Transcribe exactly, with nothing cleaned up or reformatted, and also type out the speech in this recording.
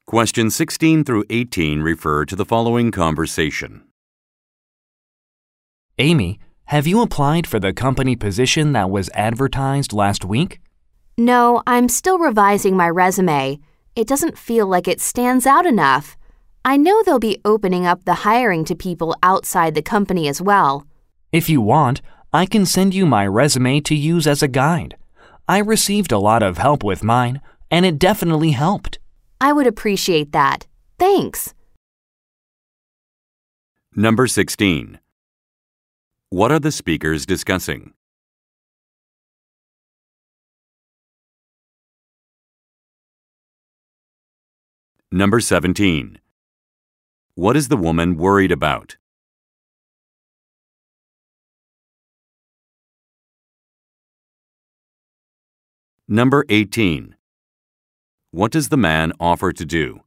Questions sixteen through eighteen refer to the following conversation. Amy, have you applied for the company position that was advertised last week? No, I'm still revising my resume. It doesn't feel like it stands out enough. I know they'll be opening up the hiring to people outside the company as well. If you want, I can send you my resume to use as a guide. I received a lot of help with mine, and it definitely helped. I would appreciate that. Thanks. Number sixteen. What are the speakers discussing? Number seventeen. What is the woman worried about? Number eighteen. What does the man offer to do?